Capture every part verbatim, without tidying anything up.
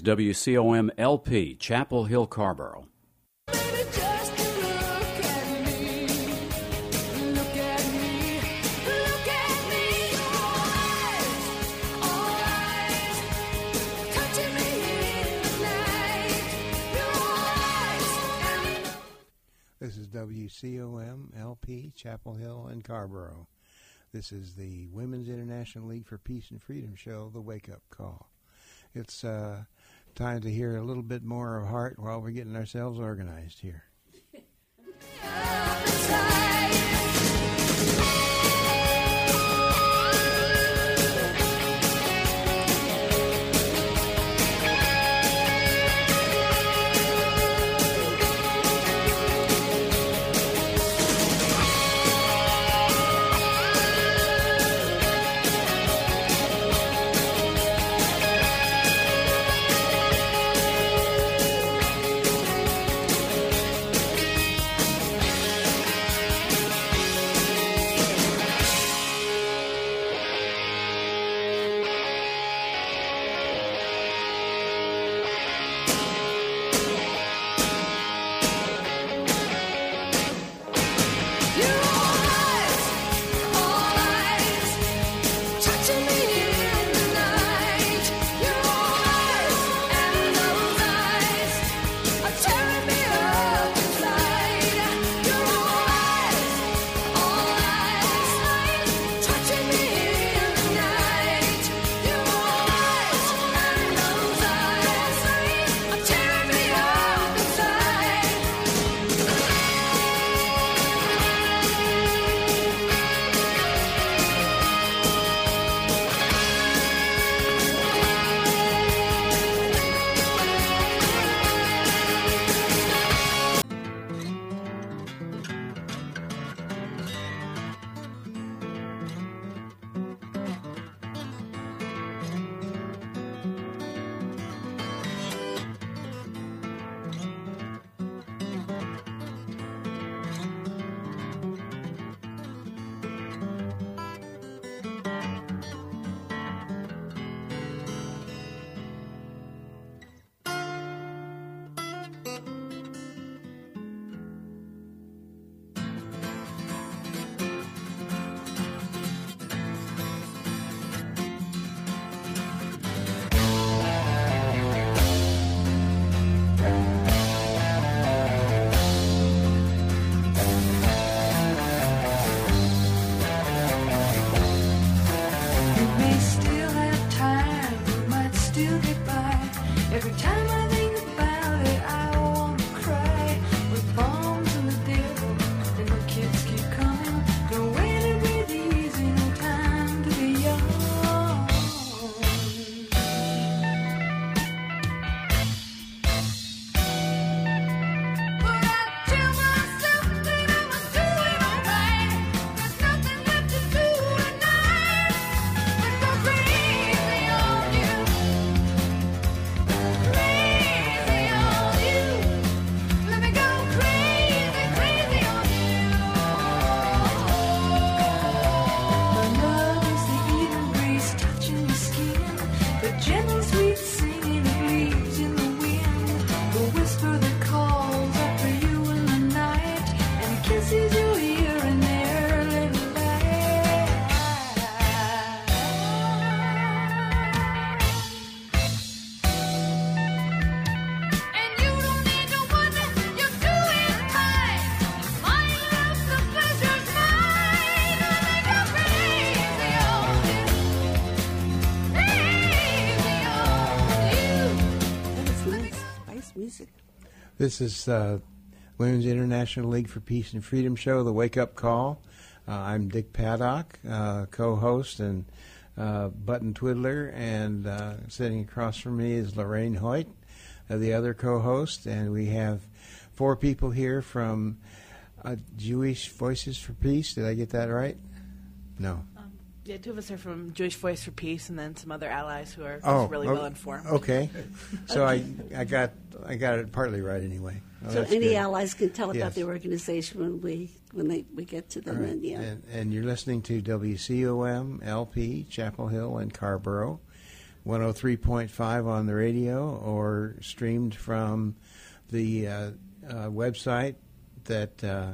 W C O M L P, Chapel Hill, Carborough. This is W C O M L P, Chapel Hill and Carborough. This is the Women's International League for Peace and Freedom show, The Wake Up Call. It's uh, time to hear a little bit more of Heart while we're getting ourselves organized here. This is uh, Women's International League for Peace and Freedom show, The Wake Up Call. Uh, I'm Dick Paddock, uh, co-host and uh, button twiddler, and uh, sitting across from me is Lorraine Hoyt, uh, the other co-host, and we have four people here from uh, Jewish Voices for Peace. Did I get that right? No. Um, yeah, two of us are from Jewish Voice for Peace, and then some other allies who are oh, really oh, well informed. Okay, so I I got I got it partly right anyway. Oh, so any good. allies can tell Yes. about the organization when we when they we get to them. Right. And, yeah. and, and you're listening to W C O M L P, Chapel Hill and Carborough. one oh three point five on the radio or streamed from the uh, uh, website that uh,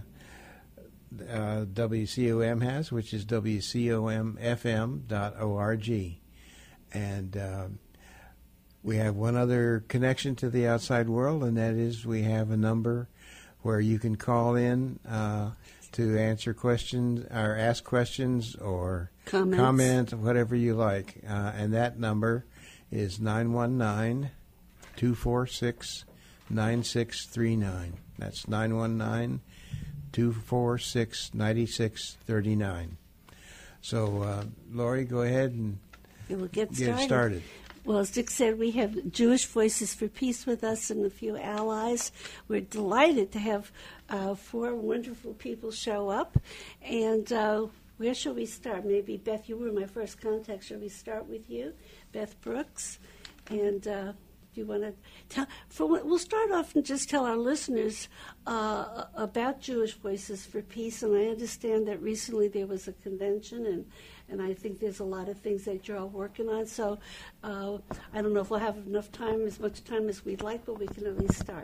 uh, W C O M has, which is W C O M F M dot org. And uh, we have one other connection to the outside world, and that is we have a number where you can call in uh, to answer questions or ask questions or Comments. comment, whatever you like. Uh, and that number is nine one nine, two four six, nine six three nine. That's nine one nine, two four six, nine six three nine. So, uh, Lori, go ahead and We'll get get started. started. Well, as Dick said, we have Jewish Voices for Peace with us and a few allies. We're delighted to have uh, four wonderful people show up. And uh, where shall we start? Maybe, Beth, you were my first contact. Shall we start with you? Beth Brooks. And uh, do you want to tell? For, we'll start off and just tell our listeners uh, about Jewish Voices for Peace. And I understand that recently there was a convention, and And I think there's a lot of things that you're all working on. So uh, I don't know if we'll have enough time, as much time as we'd like, but we can at least start.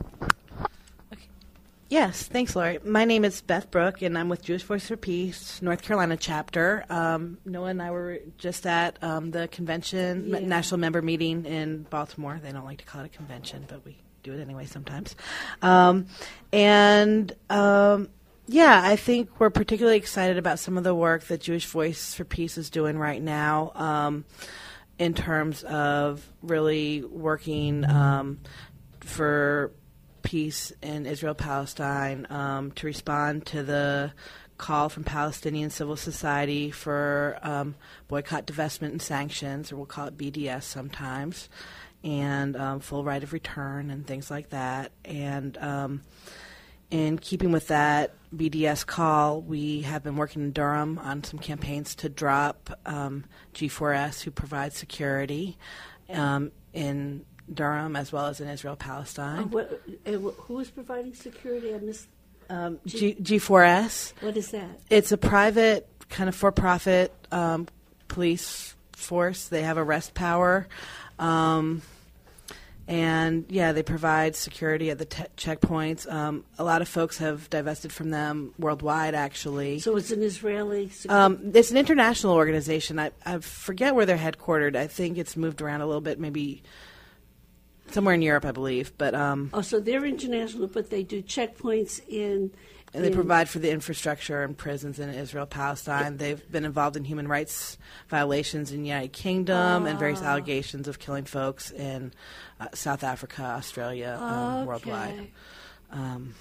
Okay. Yes, thanks, Lori. My name is Beth Brooke, and I'm with Jewish Voice for Peace, North Carolina chapter. Um, Noah and I were just at um, the convention, Yeah. national member meeting in Baltimore. They don't like to call it a convention, but we do it anyway sometimes. Um, and... Um, Yeah, I think we're particularly excited about some of the work that Jewish Voice for Peace is doing right now um, in terms of really working um, for peace in Israel-Palestine, um, to respond to the call from Palestinian civil society for um, boycott, divestment, and sanctions, or we'll call it B D S sometimes, and um, full right of return and things like that. And um, in keeping with that B D S call, we have been working in Durham on some campaigns to drop um, G four S, who provides security um, in Durham as well as in Israel-Palestine. Oh, what, uh, who is providing security? I missed. Um, G- G- G4S. What is that? It's a private, kind of for-profit um, police force. They have arrest power. Um, and, yeah, they provide security at the te- checkpoints. Um, a lot of folks have divested from them worldwide, actually. So it's an Israeli security. Um, it's an international organization. I, I forget where they're headquartered. I think it's moved around a little bit, maybe somewhere in Europe, I believe. But um, oh, so they're international, but they do checkpoints in. and they in- provide for the infrastructure and prisons in Israel, Palestine. They've been involved in human rights violations in the United Kingdom and various Ah. allegations of killing folks in uh, South Africa, Australia, um, Okay. worldwide. Um,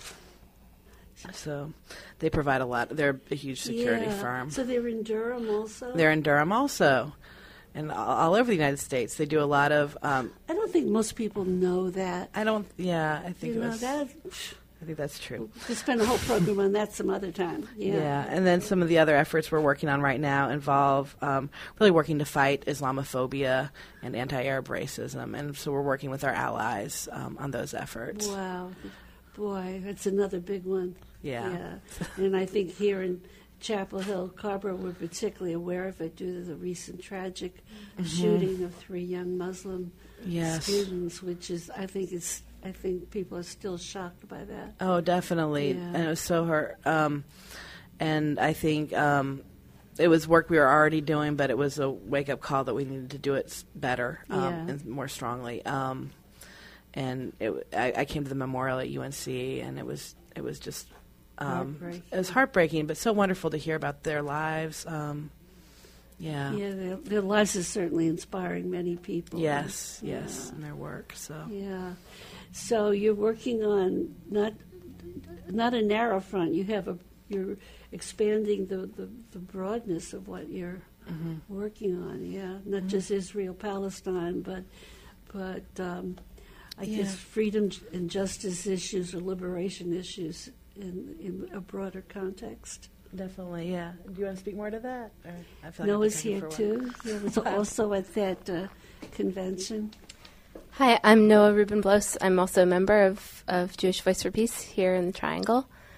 so they provide a lot. They're a huge security Yeah. firm. So they're in Durham also. They're in Durham also, and all, all over the United States. They do a lot of. Um, I don't think most people know that. I don't. Yeah, I think You it know was. that. I think that's true. We'll spend a whole program on that some other time. Yeah. Yeah. And then some of the other efforts we're working on right now involve um, really working to fight Islamophobia and anti-Arab racism, and so we're working with our allies um, on those efforts. Wow, boy, that's another big one. Yeah. Yeah. And I think here in Chapel Hill, Carrboro, we're particularly aware of it due to the recent tragic shooting of three young Muslim Yes. students, which is, I think, is. I think people are still shocked by that. Oh, definitely. Yeah. And it was so hurt. Um, and I think um, it was work we were already doing, but it was a wake-up call that we needed to do it s- better um, Yeah. and more strongly. Um, and it, I, I came to the memorial at U N C, and it was it was just um, Heartbreaking. it was heartbreaking, but so wonderful to hear about their lives. Um, yeah. Yeah, their, their lives is certainly inspiring many people. Yes. Yeah. Yes. In their work. So. Yeah. So you're working on not not a narrow front. You have a you're expanding the, the, the broadness of what you're Mm-hmm. working on. Yeah, not just Israel Palestine, but but um, I Yeah. guess freedom and justice issues or liberation issues in in a broader context. Definitely. Yeah. Do you want to speak more to that? Or I feel like I've Noah's been here talking for a while. too. He was also at that uh, convention. Hi, I'm Noah Rubin Blos. I'm also a member of, of Jewish Voice for Peace here in the Triangle.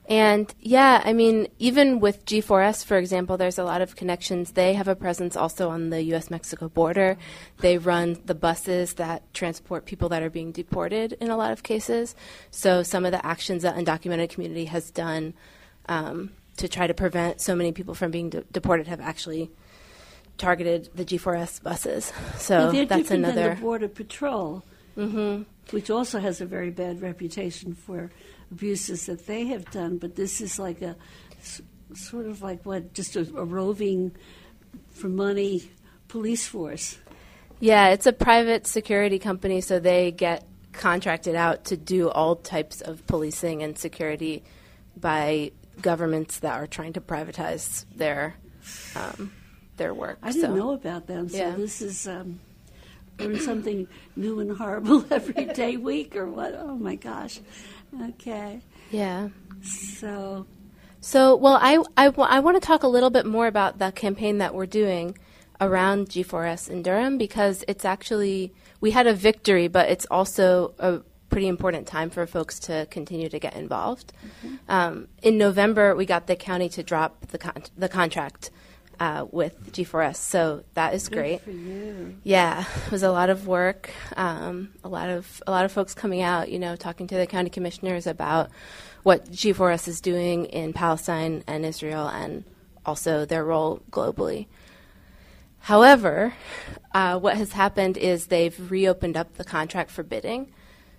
And yeah, I mean, even with G four S, for example, there's a lot of connections. They have a presence also on the U S Mexico border. They run the buses that transport people that are being deported in a lot of cases. So some of the actions that Undocumented Community has done um, to try to prevent so many people from being de- deported have actually targeted the G four S buses. So well, they're that's different another. than the Border Patrol, mm-hmm. which also has a very bad reputation for abuses that they have done, but this is like a s- sort of like what, just a, a roving for money police force. Yeah, it's a private security company, so they get contracted out to do all types of policing and security by governments that are trying to privatize their um, their work. I didn't so. know about them, so Yeah. this is um, learn something new and horrible every day, week, or what? Oh my gosh. Okay. Yeah. So, So, well, I, I, w- I want to talk a little bit more about the campaign that we're doing around G four S in Durham, because it's actually, we had a victory, but it's also a pretty important time for folks to continue to get involved. Mm-hmm. Um, in November, we got the county to drop the con- the contract uh, with G four S, so that is great. good for you. Yeah, it was a lot of work. Um, a lot of a lot of folks coming out, you know, talking to the county commissioners about what G four S is doing in Palestine and Israel, and also their role globally. However, uh, what has happened is they've reopened up the contract for bidding.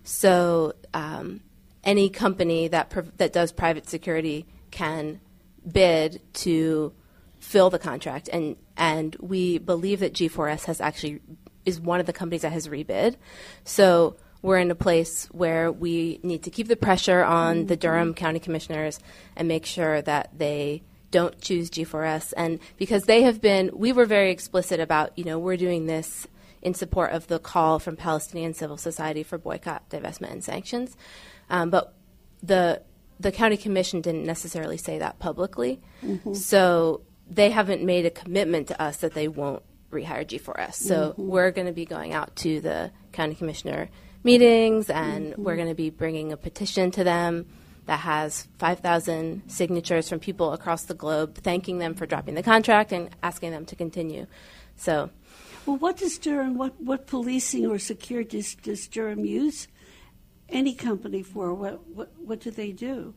So um, any company that prov- that does private security can bid to fill the contract, and and we believe that G four S has actually is one of the companies that has rebid. So we're in a place where we need to keep the pressure on the Durham County Commissioners and make sure that they don't choose G four S. And because they have been, we were very explicit about, you know, we're doing this in support of the call from Palestinian civil society for boycott, divestment, and sanctions. Um, but the the county commission didn't necessarily say that publicly. Mm-hmm. So they haven't made a commitment to us that they won't rehire G four S. So mm-hmm. we're going to be going out to the county commissioner meetings, and mm-hmm. we're going to be bringing a petition to them that has five thousand signatures from people across the globe thanking them for dropping the contract and asking them to continue. So, well, what does Durham, what, what policing or security does, does Durham use any company for? What, what, what do they do?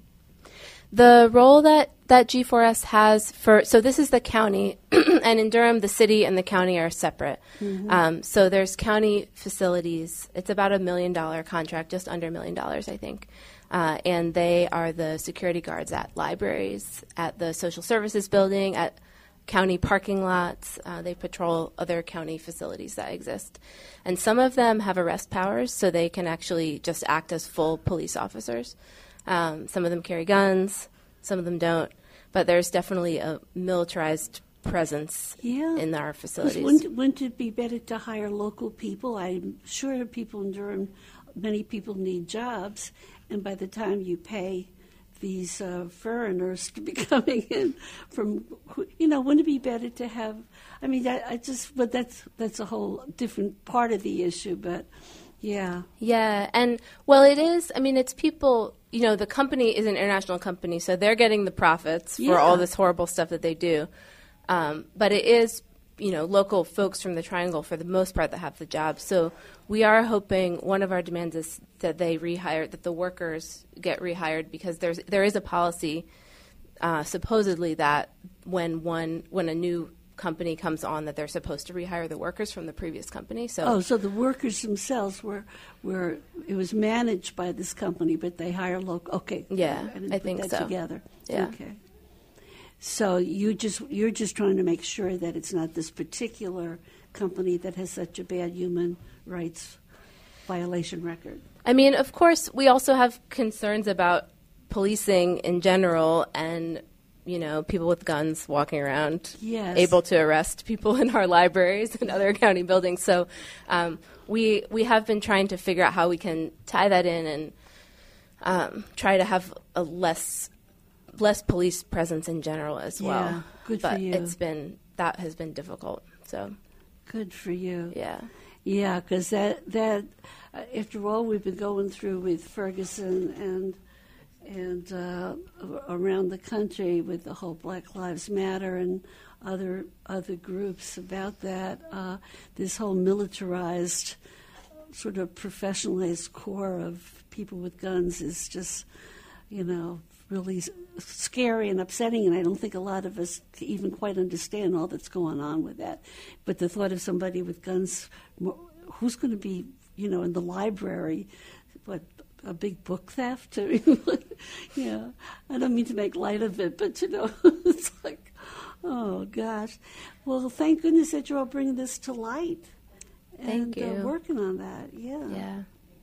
The role that, that G four S has for, so this is the county, and in Durham, the city and the county are separate. Mm-hmm. Um, so there's county facilities. It's about a million dollar contract, just under a million dollars, I think. Uh, and they are the security guards at libraries, at the social services building, at county parking lots. Uh, they patrol other county facilities that exist. And some of them have arrest powers, so they can actually just act as full police officers. Um, some of them carry guns, some of them don't. But there's definitely a militarized presence yeah. in our facilities. Wouldn't, wouldn't it be better to hire local people? I'm sure people in Durham, many people need jobs, and by the time you pay these uh, foreigners to be coming in from, you know, wouldn't it be better to have, I mean, I, I just, but that's that's a whole different part of the issue, but yeah. Yeah, and, well, it is, I mean, it's people, you know, the company is an international company, so they're getting the profits for yeah. all this horrible stuff that they do. Um, but it is, you know, local folks from the Triangle, for the most part, that have the jobs. So we are hoping, one of our demands is that they rehire, that the workers get rehired, because there's there is a policy, uh, supposedly, that when one when a new company comes on, that they're supposed to rehire the workers from the previous company. So oh, so the workers themselves were were it was managed by this company, but they hire local. Okay, yeah, I, didn't I put think that so. Together, yeah. Okay. So you just you're just trying to make sure that it's not this particular company that has such a bad human rights violation record. I mean, of course, we also have concerns about policing in general, and, you know, people with guns walking around, yes. able to arrest people in our libraries and other county buildings. So um, we we have been trying to figure out how we can tie that in and um, try to have a less less police presence in general as well. Yeah, good but for you. it's been that has been difficult. So good for you. Yeah. Yeah, because that that uh, after all we've been going through with Ferguson and and uh, around the country with the whole Black Lives Matter and other other groups about that. Uh, this whole militarized, sort of professionalized core of people with guns is just, you know, really scary and upsetting, and I don't think a lot of us even quite understand all that's going on with that. But the thought of somebody with guns, who's going to be, you know, in the library, what, a big book theft? Yeah, I don't mean to make light of it, but, you know, it's like, oh, gosh. Well, thank goodness that you're all bringing this to light. Thank and, you. Uh, working on that, yeah. Yeah.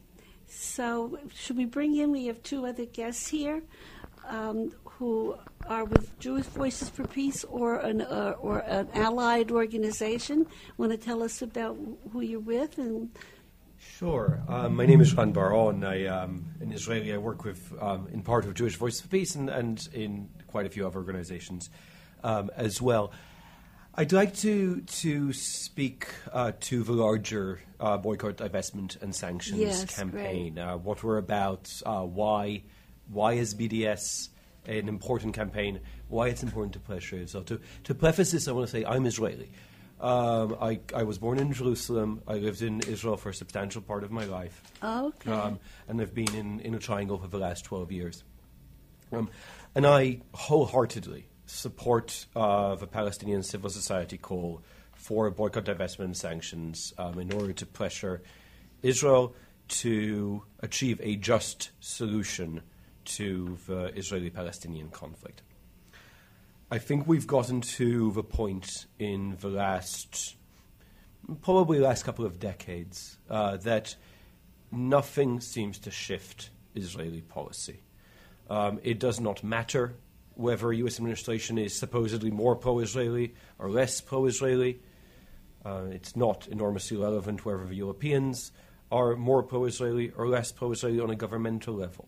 So should we bring in, we have two other guests here um, who are with Jewish Voices for Peace or an, uh, or an allied organization. Want to tell us about who you're with? And Sure. Um, my name is Ran Bar-On. I um, in Israeli. I work with um, in part of Jewish Voices for Peace and, and in quite a few other organizations um, as well. I'd like to to speak uh, to the larger uh, boycott, divestment, and sanctions yes, campaign. Uh, what we're about, uh, why why is B D S an important campaign? Why it's important to pressure. So to to preface this, I want to say I'm Israeli. Um, I I was born in Jerusalem. I lived in Israel for a substantial part of my life. okay, Um, and I've been in, in a triangle for the last twelve years. Um, and I wholeheartedly support uh, the Palestinian civil society call for boycott, divestment, and sanctions um, in order to pressure Israel to achieve a just solution to the Israeli-Palestinian conflict. I think we've gotten to the point in the last, probably last couple of decades, uh, that nothing seems to shift Israeli policy. Um, it does not matter whether a U S administration is supposedly more pro-Israeli or less pro-Israeli. Uh, it's not enormously relevant whether the Europeans are more pro-Israeli or less pro-Israeli on a governmental level.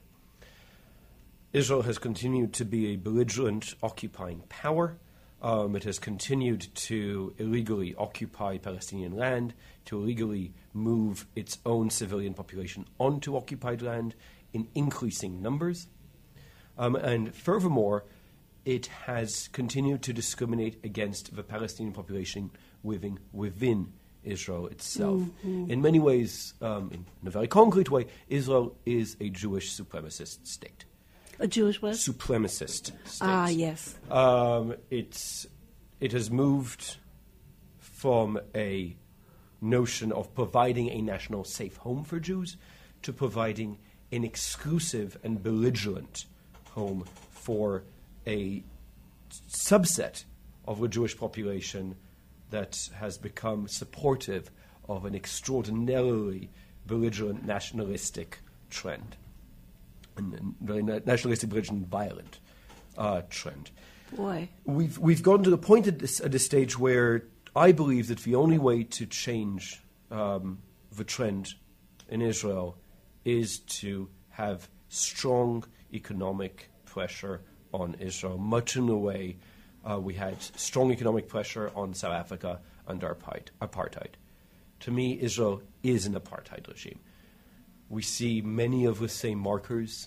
Israel has continued to be a belligerent occupying power. Um, it has continued to illegally occupy Palestinian land, to illegally move its own civilian population onto occupied land in increasing numbers. Um, and furthermore, it has continued to discriminate against the Palestinian population living within Israel itself. Mm-hmm. In many ways, um, in, in a very concrete way, Israel is a Jewish supremacist state. a Jewish what? Supremacist state. Ah, yes. Um, it's it has moved from a notion of providing a national safe home for Jews to providing an exclusive and belligerent home for a subset of the Jewish population that has become supportive of an extraordinarily belligerent nationalistic trend. And very na- nationalistic, belligerent, violent uh, trend. Boy. We've we've gotten to the point at this, at this stage where I believe that the only way to change um, the trend in Israel is to have strong economic pressure on Israel, much in the way uh, we had strong economic pressure on South Africa under apartheid. To me, Israel is an apartheid regime. We see many of the same markers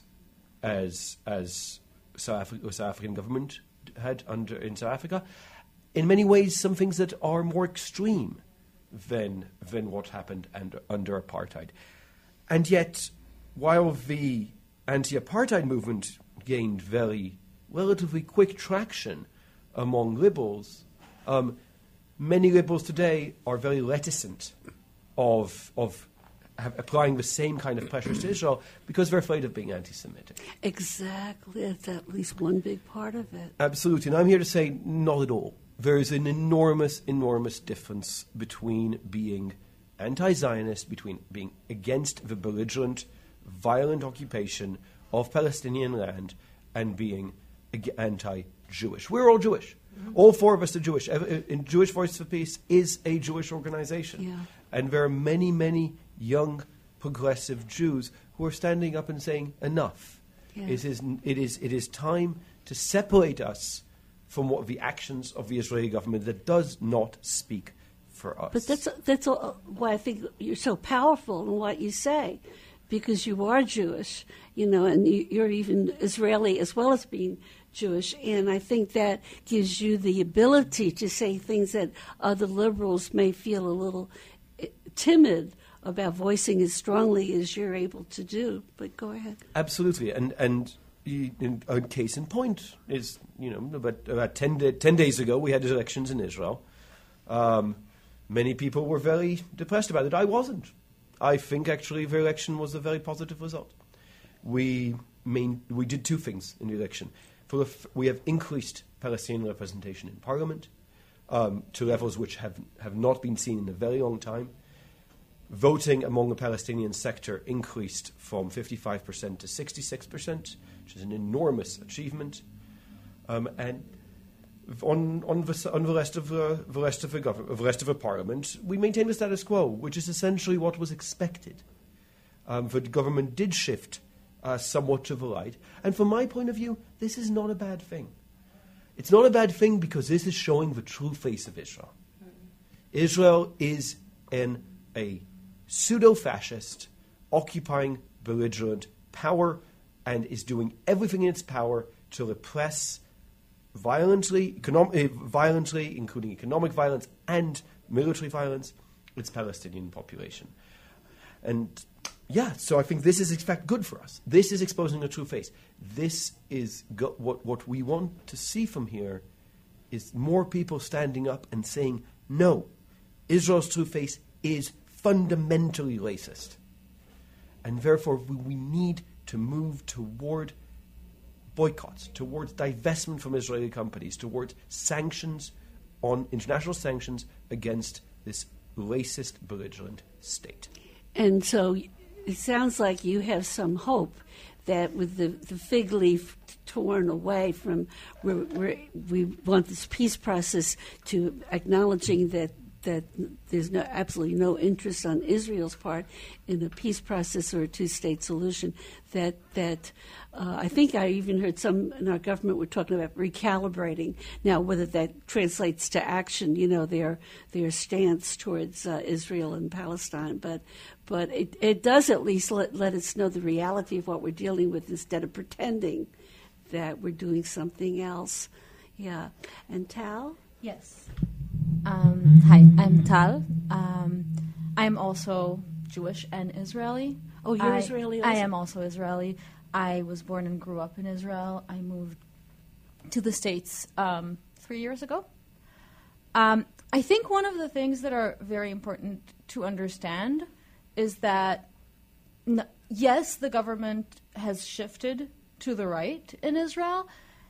as as South Africa, the South African government had under in South Africa. In many ways, some things that are more extreme than than what happened under, under apartheid. And yet, while the anti-apartheid movement gained very relatively quick traction among liberals, um, many liberals today are very reticent of of have, applying the same kind of pressures to Israel because they're afraid of being anti-Semitic. Exactly. That's at least one big part of it. Absolutely. And I'm here to say not at all. There is an enormous, enormous difference between being anti-Zionist, between being against the belligerent, violent occupation of Palestinian land and being ag- anti-Jewish. We're all Jewish. Mm-hmm. All four of us are Jewish. In Jewish Voices for Peace is a Jewish organization. Yeah. And there are many, many young progressive Jews who are standing up and saying, enough. Yeah. It is, it is, it is time to separate us from what the actions of the Israeli government that does not speak for us. But that's that's all, why I think you're so powerful in what you say, because you are Jewish, you know, and you, you're even Israeli as well as being Jewish. And I think that gives you the ability to say things that other liberals may feel a little timid about voicing as strongly as you're able to do. But go ahead. Absolutely. And and you, in, a case in point is, you know, about, about ten, day, ten days ago we had elections in Israel. Um, many people were very depressed about it. I wasn't. I think actually the election was a very positive result. We main, we did two things in the election. For the f- we have increased Palestinian representation in parliament um, to levels which have, have not been seen in a very long time. Voting among the Palestinian sector increased from fifty-five percent to sixty-six percent, which is an enormous achievement. Um, and on, on, the, on the rest of the, the rest of the government, the rest of the parliament, we maintain the status quo, which is essentially what was expected. Um, the government did shift uh, somewhat to the right, and from my point of view, this is not a bad thing. It's not a bad thing because this is showing the true face of Israel. Mm-hmm. Israel is in a pseudo-fascist, occupying belligerent power, and is doing everything in its power to repress violently, econom- uh, violently, including economic violence and military violence, its Palestinian population. And yeah, so I think this is in fact good for us. This is exposing a true face. This is go- what what we want to see from here is more people standing up and saying, no, Israel's true face is fundamentally racist. And therefore we, we need to move toward boycotts, towards divestment from Israeli companies, towards sanctions on international sanctions against this racist, belligerent state. And so it sounds like you have some hope that with the, the fig leaf torn away from where, where we want this peace process to acknowledging that that there's no, absolutely no interest on Israel's part in a peace process or a two-state solution, that that uh, I think I even heard some in our government were talking about recalibrating. Now, whether that translates to action, you know, their their stance towards uh, Israel and Palestine, but but it, it does at least let, let us know the reality of what we're dealing with instead of pretending that we're doing something else. Yeah. And Tal? Yes. Um, hi, I'm Tal. Um, I'm also Jewish and Israeli. Oh, you're I, Israeli also? I am also Israeli. I was born and grew up in Israel. I moved to the States um, three years ago. Um, I think one of the things that are very important to understand is that, n- yes, the government has shifted to the right in Israel.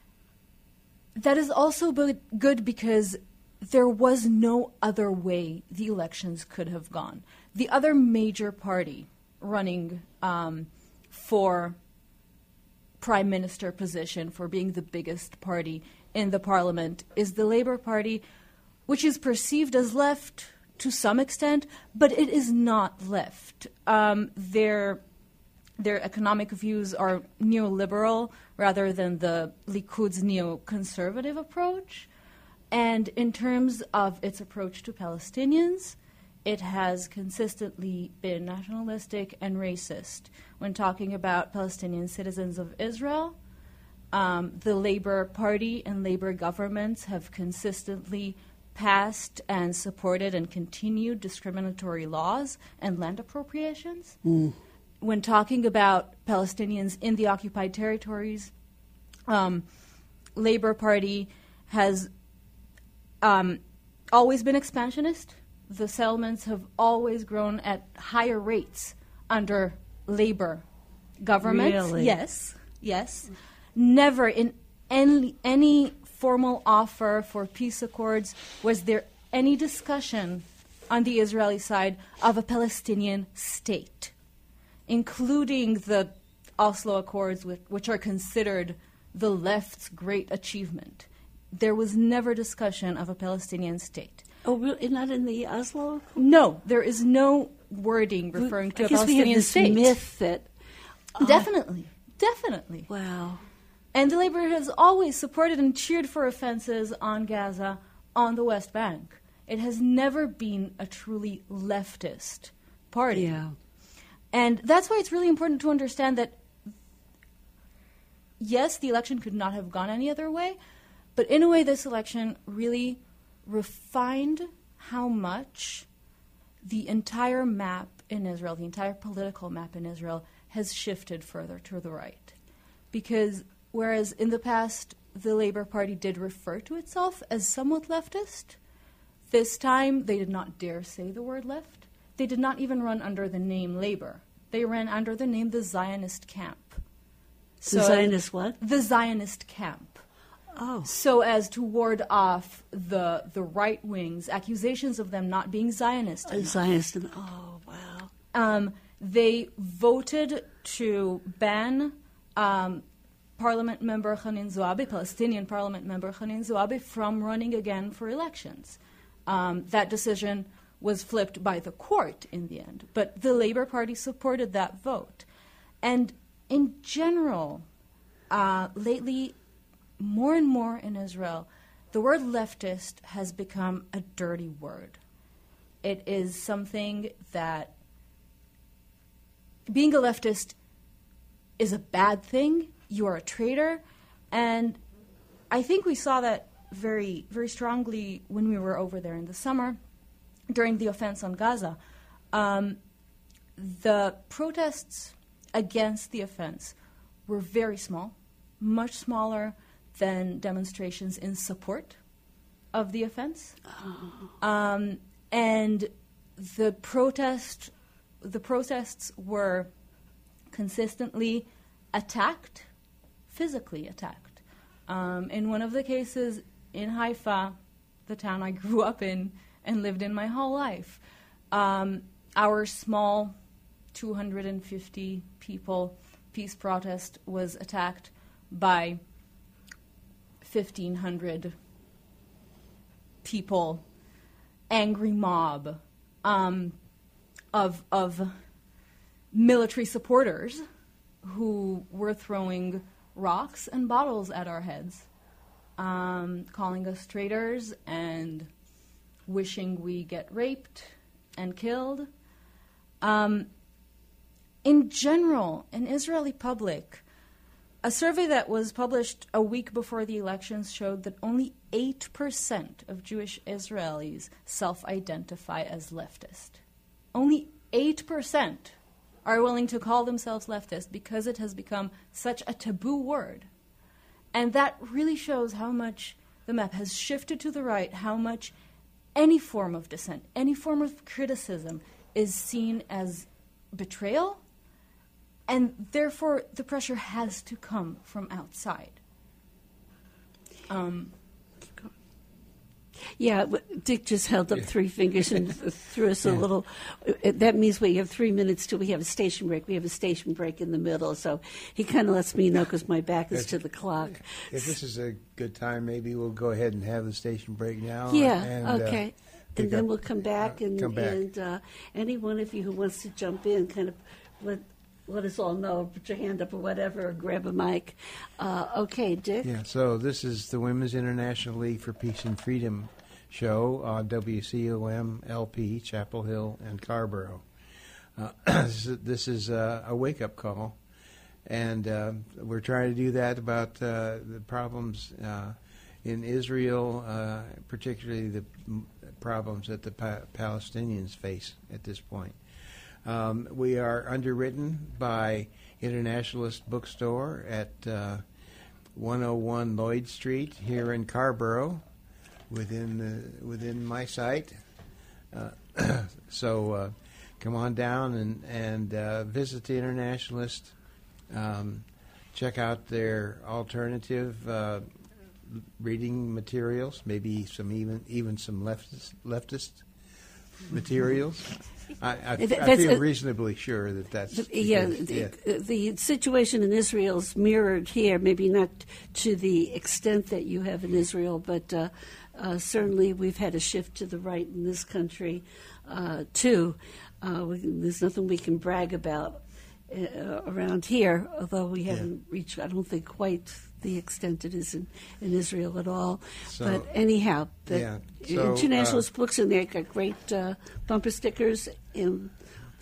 That is also b- good because there was no other way the elections could have gone. The other major party running um, for prime minister position, for being the biggest party in the parliament, is the Labour Party, which is perceived as left to some extent, but it is not left. Um, their their economic views are neoliberal rather than the Likud's neoconservative approach. And in terms of its approach to Palestinians, it has consistently been nationalistic and racist. When talking about Palestinian citizens of Israel, um, the Labour Party and Labour governments have consistently passed and supported and continued discriminatory laws and land appropriations. Mm. When talking about Palestinians in the occupied territories, um, Labour Party has Um, always been expansionist. The settlements have always grown at higher rates under Labour government. Really? Yes, yes. Never in any, any formal offer for peace accords was there any discussion on the Israeli side of a Palestinian state, including the Oslo Accords, which, which are considered the left's great achievement. There was never discussion of a Palestinian state. Oh, really? Not in the Oslo? No, there is no wording referring to I a guess Palestinian we have this state. myth that... Uh, definitely, definitely. Wow. And the Labour has always supported and cheered for offenses on Gaza, on the West Bank. It has never been a truly leftist party. Yeah. And that's why it's really important to understand that, yes, the election could not have gone any other way, but in a way this election really refined how much the entire map in Israel, the entire political map in Israel, has shifted further to the right. Because whereas in the past the Labour Party did refer to itself as somewhat leftist, this time they did not dare say the word left. They did not even run under the name Labour. They ran under the name the Zionist Camp. The Zionist what? The Zionist Camp. Oh. So as to ward off the the right wing's accusations of them not being Zionist. Uh, Zionist. Oh, wow. Um, they voted to ban um, Parliament member Khanin Zouabi, Palestinian Parliament member Khanin Zouabi, from running again for elections. Um, that decision was flipped by the court in the end, but the Labour Party supported that vote. And in general, uh, lately, more and more in Israel, the word leftist has become a dirty word. It is something that being a leftist is a bad thing. You are a traitor. And I think we saw that very, very strongly when we were over there in the summer during the offense on Gaza. Um, the protests against the offense were very small, much smaller than demonstrations in support of the offense. Oh. Um, and the protest, the protests were consistently attacked, physically attacked. Um, in one of the cases in Haifa, the town I grew up in and lived in my whole life, um, our small two hundred fifty people peace protest was attacked by fifteen hundred people, angry mob um, of of military supporters who were throwing rocks and bottles at our heads, um, calling us traitors and wishing we get raped and killed. Um, in general, in Israeli public, a survey that was published a week before the elections showed that only eight percent of Jewish Israelis self-identify as leftist. Only eight percent are willing to call themselves leftist because it has become such a taboo word. And that really shows how much the map has shifted to the right, how much any form of dissent, any form of criticism is seen as betrayal, and therefore the pressure has to come from outside. Um, yeah, Dick just held up three fingers and threw us a little. That means we have three minutes till we have a station break. We have a station break in the middle, so he kind of lets me know because my back is to the clock. If this is a good time, maybe we'll go ahead and have the station break now. Yeah, and, okay. Uh, and then up, we'll come back, uh, and, come back. and uh, any one of you who wants to jump in, kind of let let us all know, put your hand up or whatever, or grab a mic. Uh, okay, Dick? Yeah, so this is the Women's International League for Peace and Freedom show on W C O M L P, Chapel Hill and Carborough. Uh, this is, this is uh, a wake-up call, and uh, we're trying to do that about uh, the problems uh, in Israel, uh, particularly the m- problems that the pa- Palestinians face at this point. Um, we are underwritten by Internationalist Bookstore at uh, one oh one Lloyd Street here in Carborough, within the, within my site. Uh, so uh, come on down and and uh, visit the Internationalist. Um, check out their alternative uh, reading materials, maybe some even even some leftist leftist materials. I, I, I feel reasonably sure that that's because, yeah. The, yeah. the situation in Israel is mirrored here, maybe not to the extent that you have in Israel, but uh, uh, certainly we've had a shift to the right in this country uh, too. Uh, we, there's nothing we can brag about uh, around here, although we haven't yeah. reached, I don't think, quite the extent it is in, in Israel at all. So, but anyhow, the yeah. so, Internationalist uh, books in there got great uh, bumper stickers in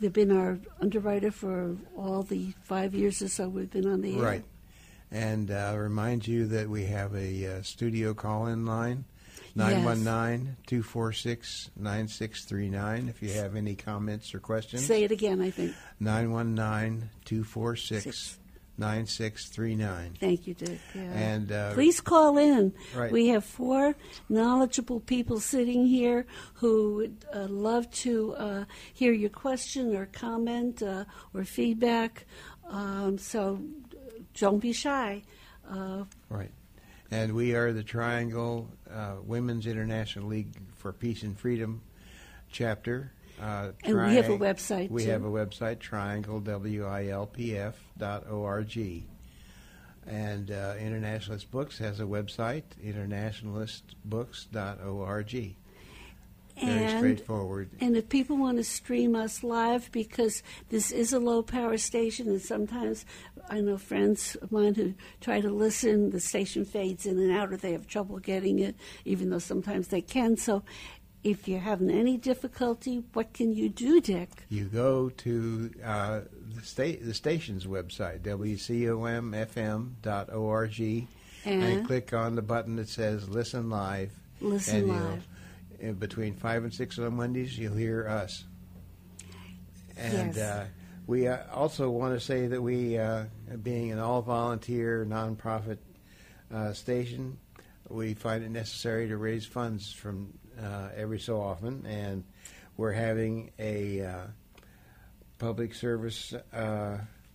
they've been our underwriter for all the five years or so we've been on the air. Right. And uh, remind you that we have a uh, studio call-in line, nine one nine, two four six, nine six three nine, if you have any comments or questions. Say it again, I think. nine one nine, two four six, nine six three nine. Thank you, Dick. Yeah. And uh, please call in. Right. We have four knowledgeable people sitting here who would uh, love to uh, hear your question or comment uh, or feedback. Um, so don't be shy. Uh, Right. And we are the Triangle uh, Women's International League for Peace and Freedom chapter. Uh, And we have a website, We too. have a website, triangle, W I L P F dot O R G. And uh, Internationalist Books has a website, internationalist books dot org. Very and straightforward. And if people want to stream us live, because this is a low-power station, and sometimes I know friends of mine who try to listen, the station fades in and out, or they have trouble getting it, even though sometimes they can. So if you're having any difficulty, what can you do, Dick? You go to uh, the, sta- the station's website, W C O M F M dot org, and, And? click on the button that says Listen Live. Listen and live. In between five and six on Mondays, you'll hear us. And Yes. uh, we uh, also want to say that we, uh, being an all-volunteer, nonprofit uh, station, we find it necessary to raise funds from uh, every so often, and we're having a uh, public service uh,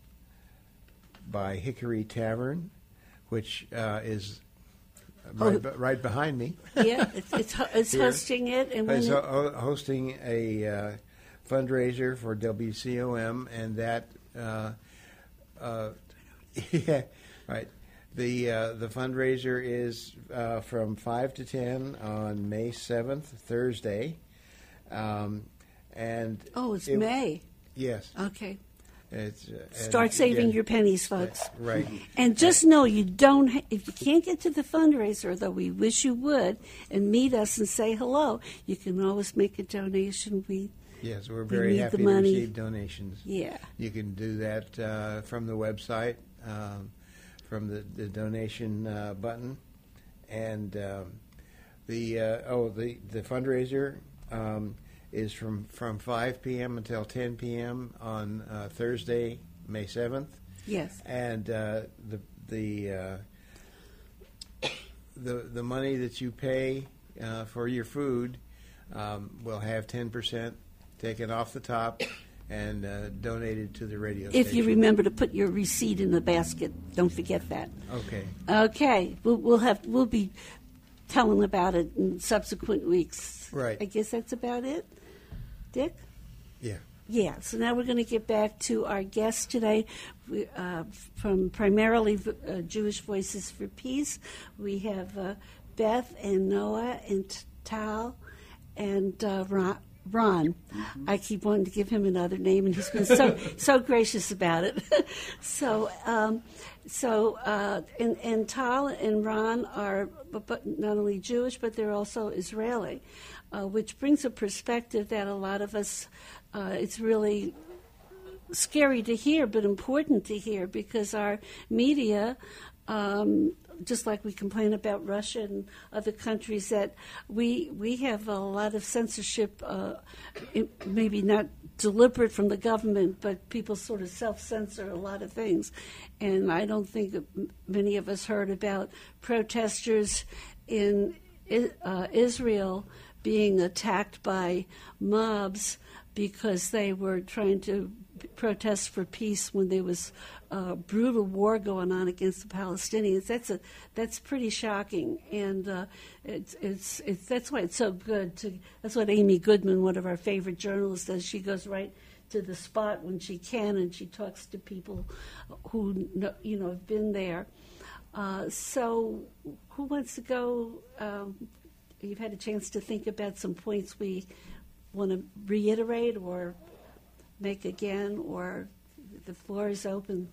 by Hickory Tavern, which uh, is right, be- right behind me. Yeah, it's it's, ho- it's Here. hosting it, and when Is it, ho- hosting a uh, fundraiser for W C O M, and that, uh, uh, yeah, right. The uh, the fundraiser is uh, from five to ten on May seventh, Thursday, um, and oh, it's it- May. Yes, Okay, it's uh, and start saving again- your pennies, folks. Right. And just know you don't. Ha- if you can't get to the fundraiser, though we wish you would, and meet us and say hello, you can always make a donation. We, Yes, we're We very need happy the to money. receive donations. yeah, You can do that uh, from the website, um, from the, the donation uh, button, and um, the uh, oh the the fundraiser um, is from from five p.m. until ten p.m. on uh, Thursday, May seventh, yes. and uh, the the uh, the the money that you pay uh, for your food um, will have ten percent taken off the top and uh, donated to the radio If station. you remember to put your receipt in the basket, don't forget that. Okay. Okay, we'll, we'll have we'll be telling about it in subsequent weeks. Right. I guess that's about it. Dick? Yeah. Yeah, so now we're going to get back to our guest today we, uh, from primarily uh, Jewish Voices for Peace. We have uh, Beth and Noah and Tal and uh, Ron. Ron. I keep wanting to give him another name, and he's been so so gracious about it. so, um, so uh, and, and Tal and Ron are but not only Jewish, but they're also Israeli, uh, which brings a perspective that a lot of us, uh, it's really scary to hear, but important to hear, because our media, um, just like we complain about Russia and other countries, that we we have a lot of censorship, uh, it, maybe not deliberate from the government, but people sort of self-censor a lot of things. And I don't think that m- many of us heard about protesters in I- uh, Israel being attacked by mobs because they were trying to protest for peace when there was a brutal war going on against the Palestinians. That's a that's pretty shocking, and uh, it's, it's it's that's why it's so good to. That's what Amy Goodman, one of our favorite journalists, does. She goes right to the spot when she can, and she talks to people who know, you know have been there. Uh, so, who wants to go? Um, you've had a chance to think about some points we want to reiterate or make again, or the floor is open.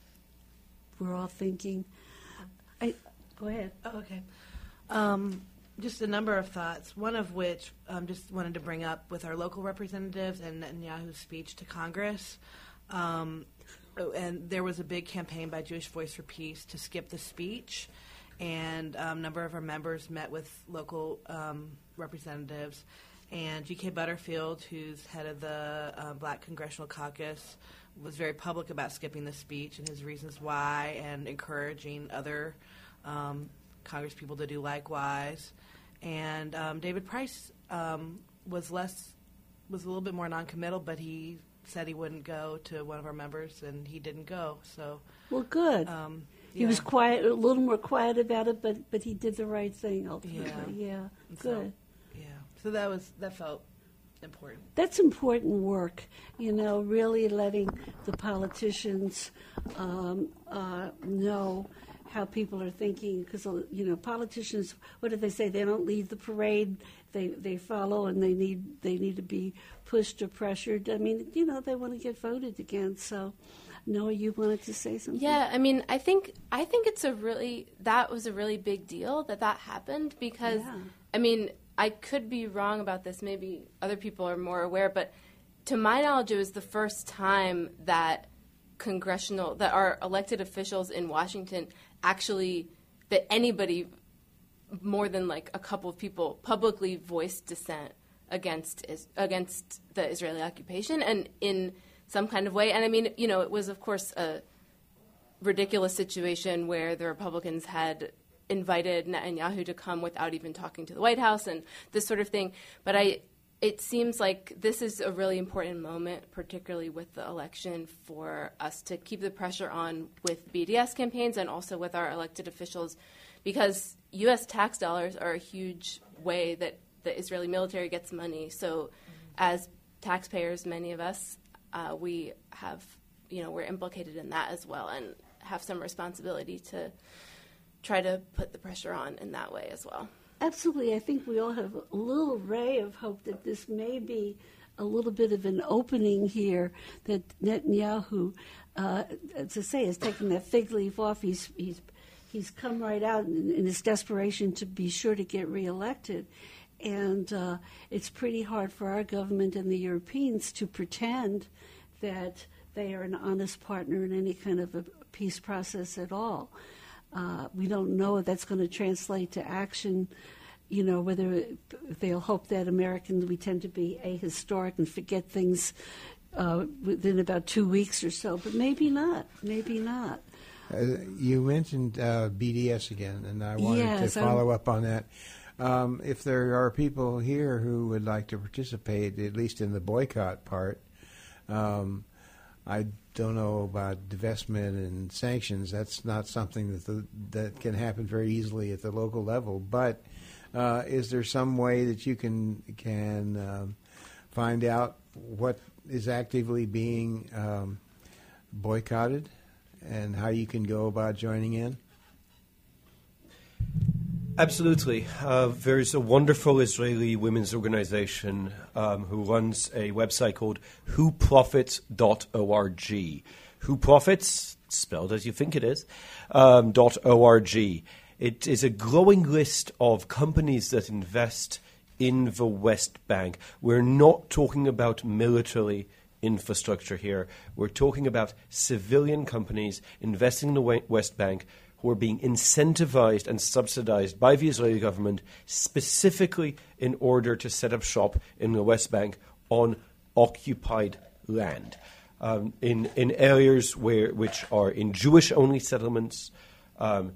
We're all thinking. I, go ahead. Oh, okay. Um, just a number of thoughts, one of which I um, just wanted to bring up with our local representatives and Netanyahu's speech to Congress. Um, and there was a big campaign by Jewish Voice for Peace to skip the speech, and um, a number of our members met with local um, representatives. And G K Butterfield, who's head of the uh, Black Congressional Caucus, was very public about skipping the speech and his reasons why, and encouraging other um, Congress people to do likewise. And um, David Price um, was less, was a little bit more noncommittal, but he said he wouldn't go to one of our members, and he didn't go. So, well, good. Um, he yeah. was quiet, a little more quiet about it, but but he did the right thing ultimately. Yeah, yeah. And Good. So, yeah. So that was that felt important. That's important work, you know, really letting the politicians um, uh, know how people are thinking, because, you know, politicians, what do they say? They don't lead the parade, they they follow, and they need they need to be pushed or pressured. I mean, you know, they want to get voted against. So, Noah, you wanted to say something? Yeah, I mean, I think I think it's a really, that was a really big deal that that happened, because, Yeah. I mean, I could be wrong about this. Maybe other people are more aware, but to my knowledge, it was the first time that congressional, that our elected officials in Washington actually, that anybody more than like a couple of people publicly voiced dissent against is, against the Israeli occupation, and in some kind of way. And I mean, you know, it was of course a ridiculous situation where the Republicans had invited Netanyahu to come without even talking to the White House and this sort of thing. But I, it seems like this is a really important moment, particularly with the election, for us to keep the pressure on with B D S campaigns and also with our elected officials, because U S tax dollars are a huge way that the Israeli military gets money. So as taxpayers, many of us, uh, we have, you know, we're implicated in that as well and have some responsibility to try to put the pressure on in that way as well. Absolutely. I think we all have a little ray of hope that this may be a little bit of an opening here, that Netanyahu, uh, as I say, is taking that fig leaf off. He's he's he's come right out in, in his desperation to be sure to get reelected. And uh, it's pretty hard for our government and the Europeans to pretend that they are an honest partner in any kind of a peace process at all. Uh, we don't know if that's going to translate to action, you know, whether they'll hope that Americans, we tend to be ahistoric and forget things uh, within about two weeks or so, but maybe not, maybe not. Uh, you mentioned uh, B D S again, and I wanted yes, to follow I'm... up on that. Um, if there are people here who would like to participate, at least in the boycott part, um, I don't know about divestment and sanctions. That's not something that the, that can happen very easily at the local level. But uh, is there some way that you can can um, find out what is actively being um, boycotted and how you can go about joining in? Absolutely. Uh, there's a wonderful Israeli women's organization um, who runs a website called who profits dot org. Who Profits, spelled as you think it is, um, .org. It is a growing list of companies that invest in the West Bank. We're not talking about military infrastructure here. We're talking about civilian companies investing in the West Bank who are being incentivized and subsidized by the Israeli government specifically in order to set up shop in the West Bank on occupied land, um, in in areas where which are in Jewish-only settlements, um,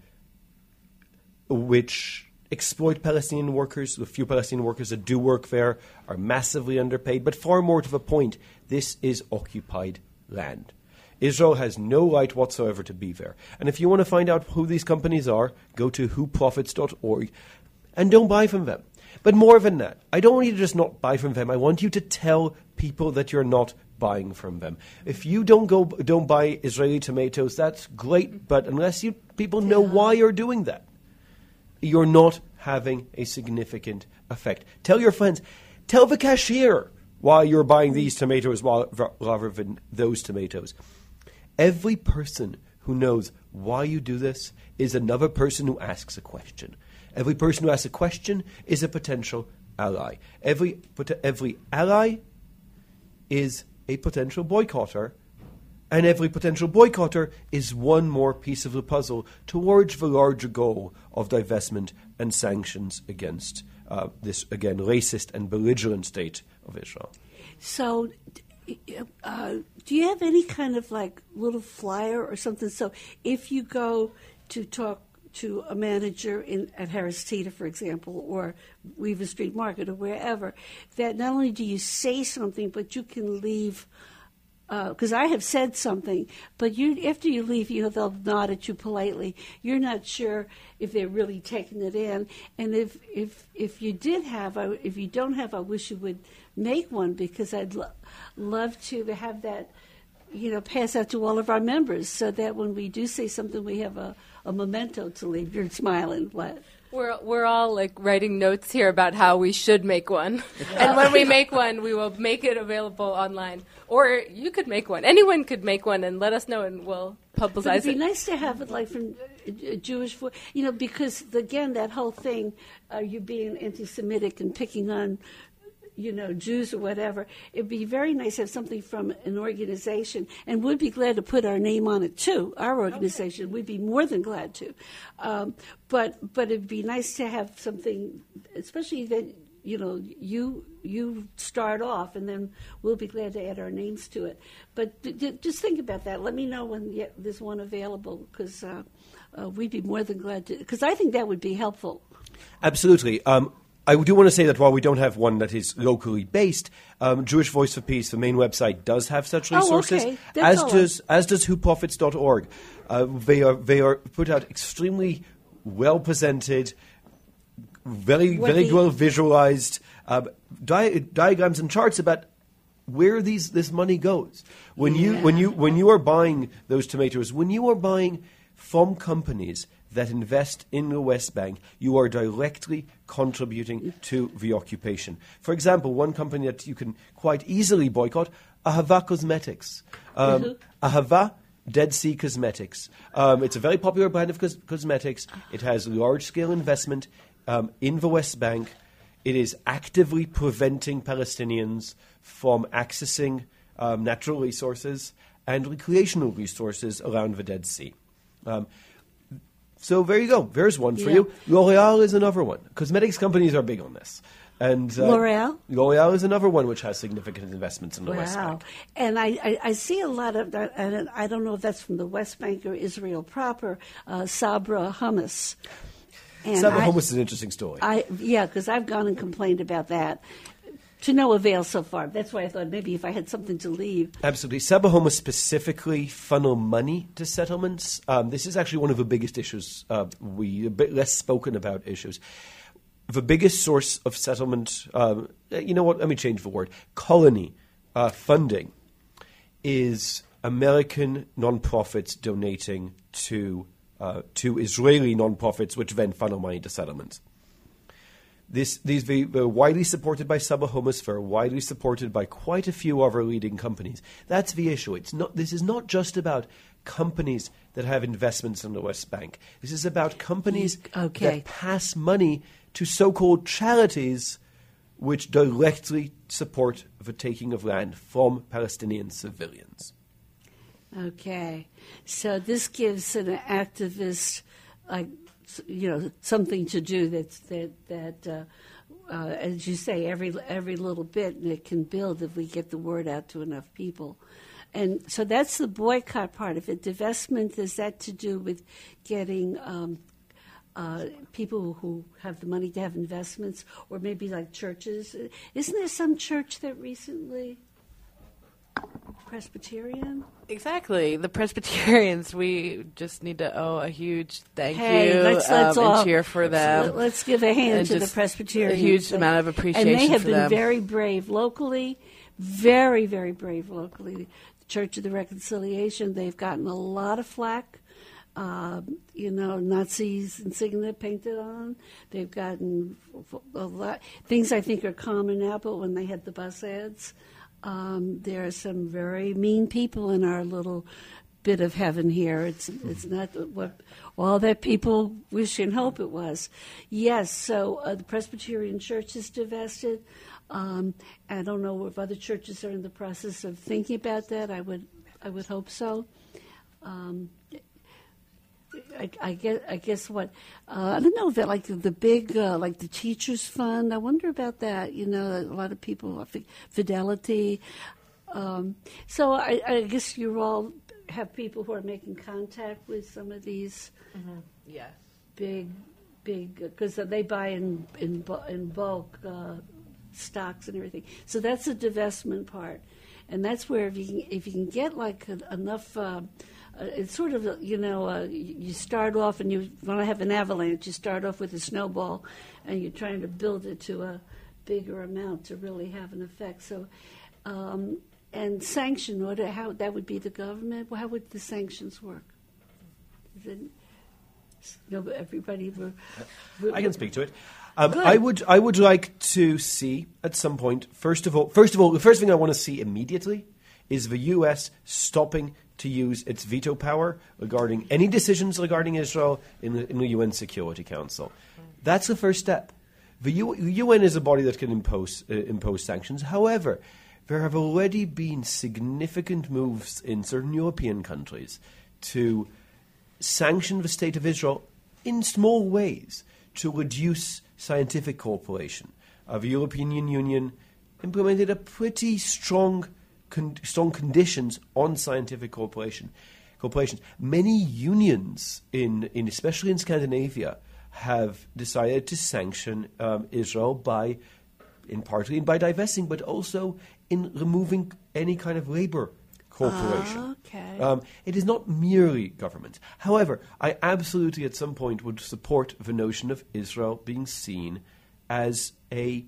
which exploit Palestinian workers. The few Palestinian workers that do work there are massively underpaid. But far more to the point, this is occupied land. Israel has no right whatsoever to be there. And if you want to find out who these companies are, go to who profits dot org and don't buy from them. But more than that, I don't want you to just not buy from them. I want you to tell people that you're not buying from them. If you don't go, don't buy Israeli tomatoes, that's great. But unless you people know why you're doing that, you're not having a significant effect. Tell your friends, tell the cashier why you're buying these tomatoes rather than those tomatoes. Every person who knows why you do this is another person who asks a question. Every person who asks a question is a potential ally. Every pot- every ally is a potential boycotter, and every potential boycotter is one more piece of the puzzle towards the larger goal of divestment and sanctions against uh, this, again, racist and belligerent state of Israel. So, uh, do you have any kind of like little flyer or something? So, if you go to talk to a manager in at Harris Teeter, for example, or Weaver Street Market or wherever, that not only do you say something, but you can leave. Because uh, I have said something, but you after you leave, you know, they'll nod at you politely. You're not sure if they're really taking it in, and if if if you did have, I, if you don't have, I wish you would make one, because I'd lo- love to have that, you know, pass out to all of our members, so that when we do say something, we have a, a memento to leave. You're smiling, what? We're we're all like writing notes here about how we should make one, and when we make one, we will make it available online. Or you could make one. Anyone could make one and let us know, and we'll publicize but it'd be it. nice to have it like from uh, Jewish, fo- you know, because again, that whole thing, uh, you being anti-Semitic and picking on, you know, Jews or whatever. It'd be very nice to have something from an organization, and we'd be glad to put our name on it too. Our organization, okay. We'd be more than glad to. Um, but but it'd be nice to have something, especially that, you know, you you start off, and then we'll be glad to add our names to it. But d- d- just think about that. Let me know when y- there's one available, because uh, uh, we'd be more than glad to. Because I think that would be helpful. Absolutely. Um, I do want to say that while we don't have one that is locally based, um, Jewish Voice for Peace, the main website, does have such resources, oh, okay. That's as all. does as does who profits dot org. Uh, they are they are put out extremely well presented, very What very the- well visualized uh, di- diagrams and charts about where these this money goes. When you when you when you are buying those tomatoes, when you are buying from companies that invest in the West Bank, you are directly contributing to the occupation. For example, one company that you can quite easily boycott, Ahava Cosmetics. Um, mm-hmm. Ahava Dead Sea Cosmetics. Um, it's a very popular brand of cos- cosmetics. It has large-scale investment um, in the West Bank. It is actively preventing Palestinians from accessing um, natural resources and recreational resources around the Dead Sea. Um, So there you go. There's one for Yeah. you. L'Oreal is another one. Cosmetics companies are big on this. And uh, L'Oreal? L'Oreal is another one which has significant investments in the West Wow. Bank. And I, I, I see a lot of that, and I don't know if that's from the West Bank or Israel proper, uh, Sabra hummus. And Sabra I- hummus is an interesting story. I, yeah, because I've gone and complained about that. To no avail so far. That's why I thought maybe if I had something to leave. Absolutely. Sabra hummus specifically funnel money to settlements. Um, this is actually one of the biggest issues, uh, we a bit less spoken about issues. The biggest source of settlement, um, you know what, let me change the word, colony uh, funding is American nonprofits donating to uh, to Israeli nonprofits, which then funnel money to settlements. This, these they, they're widely supported by Sabra hummus. They're widely supported by quite a few other leading companies. That's the issue. It's not. This is not just about companies that have investments in the West Bank. This is about companies Okay. that pass money to so-called charities which directly support the taking of land from Palestinian civilians. Okay. So this gives an activist, like, you know, something to do that's, that, that uh, uh, as you say, every every little bit, and it can build if we get the word out to enough people. And so that's the boycott part of it. Divestment, is that to do with getting um, uh, people who have the money to have investments, or maybe like churches? Isn't there some church that recently, Presbyterian? Exactly. The Presbyterians, we just need to owe a huge thank Hey, you let's, let's um, all, and cheer for them. Let's give a hand And to the just Presbyterians. a huge They- amount of appreciation And they have for been them. very brave locally, very, very brave locally. The Church of the Reconciliation, they've gotten a lot of flack. Um, you know, Nazis insignia painted on. They've gotten a lot. Things I think are common now, but when they had the bus ads, um, there are some very mean people in our little bit of heaven here. It's it's not what all that people wish and hope it was. Yes, so uh, the Presbyterian Church is divested. Um, I don't know if other churches are in the process of thinking about that. I would I would hope so. Um, I, I guess I guess what uh, I don't know that like the big uh, like the teachers fund. I wonder about that. You know, a lot of people Fidelity. Um, so I, I guess you all have people who are making contact with some of these Mm-hmm. Yes. big big because they buy in in, bu- in bulk uh, stocks and everything. So that's the divestment part, and that's where if you can, if you can get like a, enough. Uh, Uh, it's sort of, you know, uh, you start off and you want to have an avalanche. You start off with a snowball and you're trying to build it to a bigger amount to really have an effect. So, um, and sanction order, how that would be the government? How would the sanctions work? Is it, no, everybody. We're, we're, I can speak to it. Um, Good. I would I would like to see at some point. First of all, first of all, the first thing I want to see immediately is the U S stopping to use its veto power regarding any decisions regarding Israel in the, in the U N Security Council. That's the first step. The U, U N is a body that can impose uh, impose sanctions. However, there have already been significant moves in certain European countries to sanction the state of Israel in small ways to reduce scientific cooperation. Uh, the European Union implemented a pretty strong Con- strong conditions on scientific cooperation. Corporations. Many unions, in, in especially in Scandinavia, have decided to sanction um, Israel by, in partly by divesting, but also in removing any kind of labor cooperation. Ah, okay. Um, it is not merely government. However, I absolutely at some point would support the notion of Israel being seen as a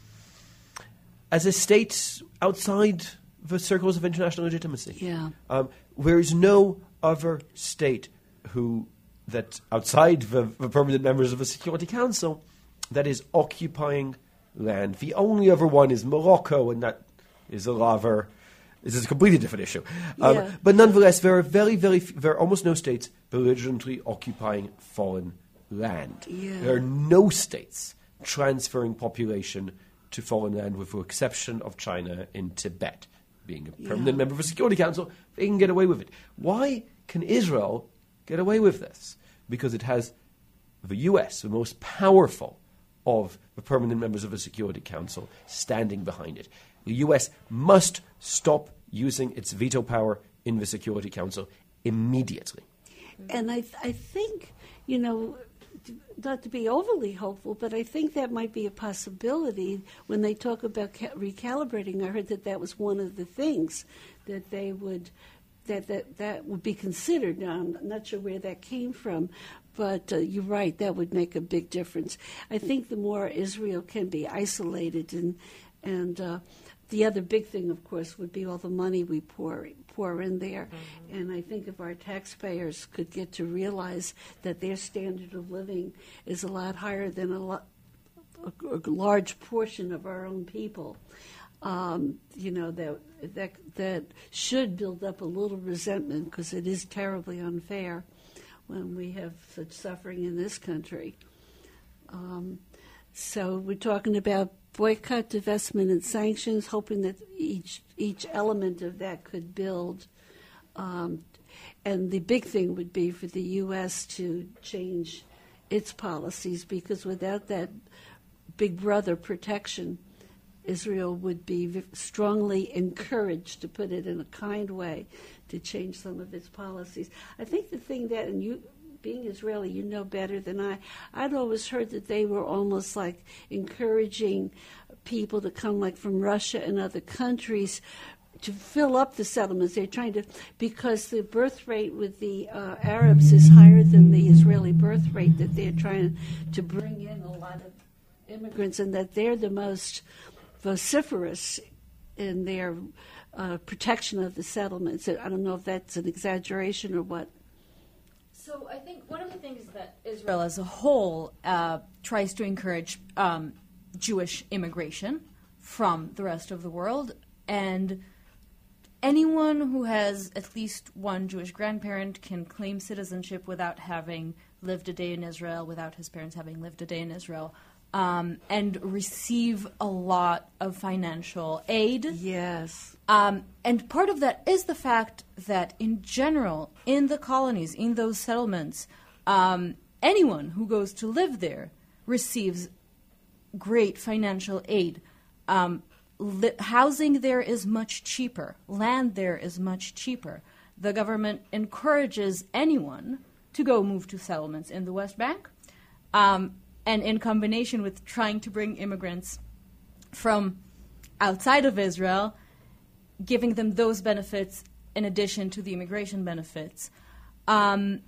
as a state outside the circles of international legitimacy. Yeah. Um, there is no other state who that outside the, the permanent members of the Security Council that is occupying land. The only other one is Morocco, and that is a rather this is a completely different issue. Um, Yeah. But nonetheless, there are very, very f- there are almost no states belligerently occupying foreign land. Yeah. There are no states transferring population to foreign land, with the exception of China in Tibet. Being a permanent Yeah. member of the Security Council, they can get away with it. Why can Israel get away with this? Because it has the U S, the most powerful of the permanent members of the Security Council, standing behind it. The U S must stop using its veto power in the Security Council immediately. And I, I think, you know, not to be overly hopeful, but I think that might be a possibility when they talk about ca- recalibrating. I heard that that was one of the things that they would, that that, that would be considered. Now, I'm not sure where that came from, but uh, you're right, that would make a big difference. I think the more Israel can be isolated, and, and uh, the other big thing, of course, would be all the money we pour pour in there. Mm-hmm. And I think if our taxpayers could get to realize that their standard of living is a lot higher than a, lot, a, a large portion of our own people, um, you know, that that that should build up a little resentment, because it is terribly unfair when we have such suffering in this country. Um, so we're talking about boycott, divestment, and sanctions, hoping that each each element of that could build. Um, and the big thing would be for the U S to change its policies, because without that big brother protection, Israel would be v- strongly encouraged, to put it in a kind way, to change some of its policies. I think the thing that, and you, being Israeli, you know better than I, I'd always heard that they were almost like encouraging people to come, like from Russia and other countries, to fill up the settlements. They're trying to, because the birth rate with the uh, Arabs is higher than the Israeli birth rate, that they're trying to bring in a lot of immigrants, and that they're the most vociferous in their uh, protection of the settlements. I don't know if that's an exaggeration or what. So I think one of the things that Israel as a whole uh, tries to encourage um, Jewish immigration from the rest of the world, and anyone who has at least one Jewish grandparent can claim citizenship without having lived a day in Israel, without his parents having lived a day in Israel, um, and receive a lot of financial aid. Yes. Um, and part of that is the fact that, in general, in the colonies, in those settlements, um, anyone who goes to live there receives great financial aid. Um, li- housing there is much cheaper. Land there is much cheaper. The government encourages anyone to go move to settlements in the West Bank, um, and in combination with trying to bring immigrants from outside of Israel, giving them those benefits in addition to the immigration benefits. Um,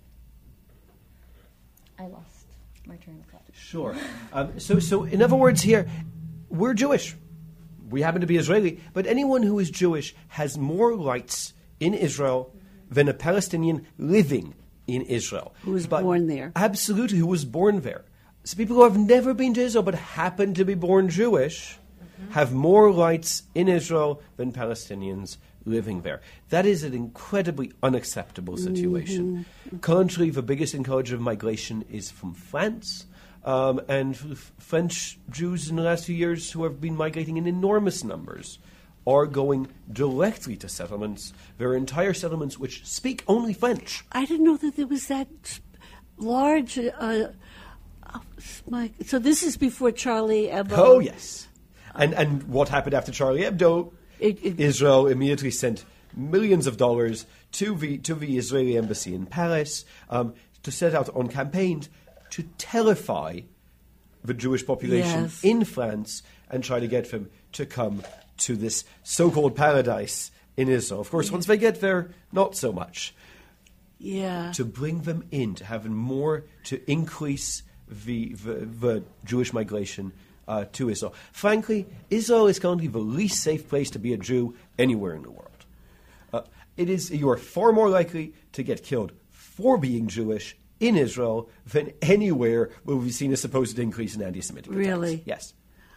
I lost my train of thought. Sure. Um, so, so in other words here, we're Jewish. We happen to be Israeli, but anyone who is Jewish has more rights in Israel than a Palestinian living in Israel. Who was But born there. Absolutely, who was born there. So people who have never been to Israel but happen to be born Jewish mm-hmm. have more rights in Israel than Palestinians living there. That is an incredibly unacceptable situation. Mm-hmm. Currently, the biggest encourager of migration is from France. Um, and f- French Jews in the last few years who have been migrating in enormous numbers are going directly to settlements. There are entire settlements which speak only French. I didn't know that there was that large. Uh, oh, my, so this is before Charlie Hebdo. Oh, yes. And and what happened after Charlie Hebdo? It, it, Israel immediately sent millions of dollars to the, to the Israeli embassy in Paris um, to set out on campaigns to terrify the Jewish population yes. in France and try to get them to come to this so-called paradise in Israel. Of course, once they get there, not so much. Yeah. To bring them in, to have them more, to increase the, the, the Jewish migration uh, to Israel. Frankly, Israel is currently the least safe place to be a Jew anywhere in the world. Uh, it is, you are far more likely to get killed for being Jewish in Israel than anywhere where we've seen a supposed increase in anti-Semitic attacks. Really? Yes.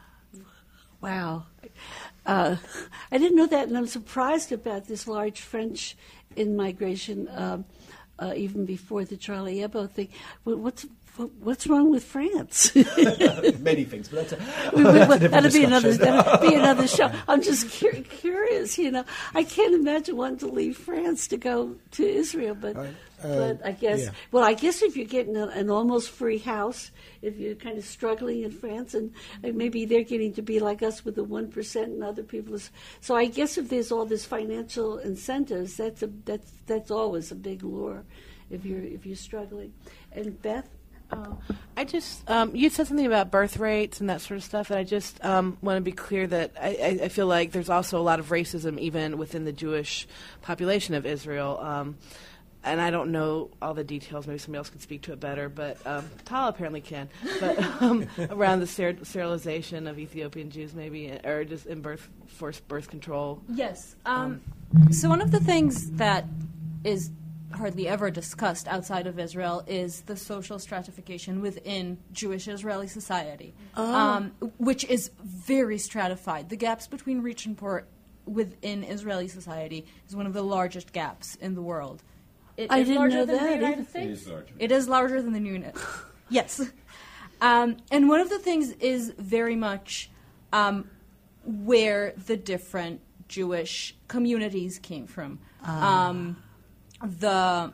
Wow. Uh, I didn't know that, and I'm surprised about this large French in-migration, um, uh, even before the Charlie Hebdo thing. What- What's what's wrong with France? Many things, but that's a, We- we- that's a different that'll be another discussion. that'll be another show. I'm just cur- curious, you know. I can't imagine wanting to leave France to go to Israel, but Uh, but I guess yeah. well, I guess if you're getting a, an almost free house, if you're kind of struggling in France, and, and maybe they're getting to be like us with the one percent and other people. Is, so I guess if there's all this financial incentives, that's a that's that's always a big lure if you're if you're struggling. And Beth. Oh, I just um, you said something about birth rates and that sort of stuff, and I just um, want to be clear that I, I, I feel like there's also a lot of racism even within the Jewish population of Israel. Um, and I don't know all the details. Maybe somebody else can speak to it better, but um, Tal apparently can. But um, around the ser- sterilization of Ethiopian Jews, maybe, or just in birth forced birth control. Yes. Um, so one of the things that is hardly ever discussed outside of Israel is the social stratification within Jewish Israeli society, Oh. um, which is very stratified. The gaps between rich and poor within Israeli society is one of the largest gaps in the world. It I is didn't larger know than that the United either. States. It is larger. It is larger than the United Yes. Um, and one of the things is very much um, where the different Jewish communities came from. Um, the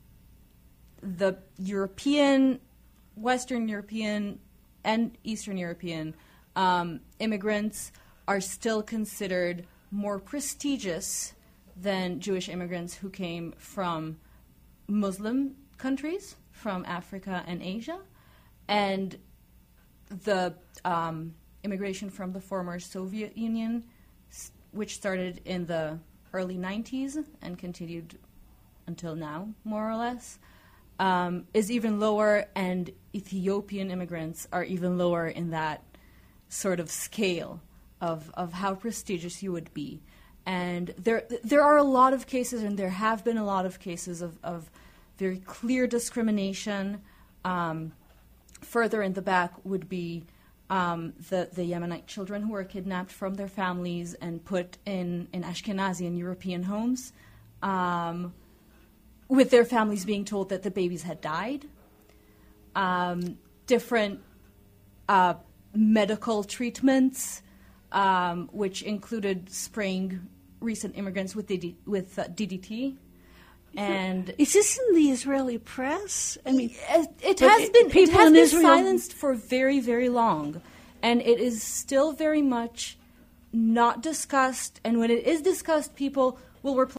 the European, Western European, and Eastern European um, immigrants are still considered more prestigious than Jewish immigrants who came from Muslim countries, from Africa and Asia, and the um, immigration from the former Soviet Union, s- which started in the early nineties and continued until now, more or less, um, is even lower, and Ethiopian immigrants are even lower in that sort of scale of, of how prestigious you would be. And there there are a lot of cases, and there have been a lot of cases of, of very clear discrimination. Um, further in the back would be um, the, the Yemenite children who were kidnapped from their families and put in, in Ashkenazi and European homes, um, with their families being told that the babies had died. Um, different uh, medical treatments, um, which included spraying recent immigrants with D D, with uh, D D T. And is this in the Israeli press? I mean, it, it has it, been it people has in been Israel silenced for very, very long, and it is still very much not discussed. And when it is discussed, people will reply.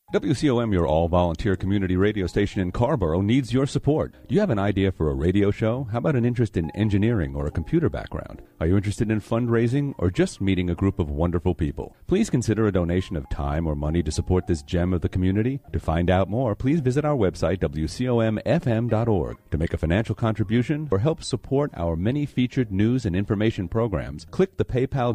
W C O M, your all-volunteer community radio station in Carrboro, needs your support. Do you have an idea for a radio show? How about an interest in engineering or a computer background? Are you interested in fundraising or just meeting a group of wonderful people? Please consider a donation of time or money to support this gem of the community. To find out more, please visit our website, W C O M F M dot org. To make a financial contribution or help support our many featured news and information programs, click the PayPal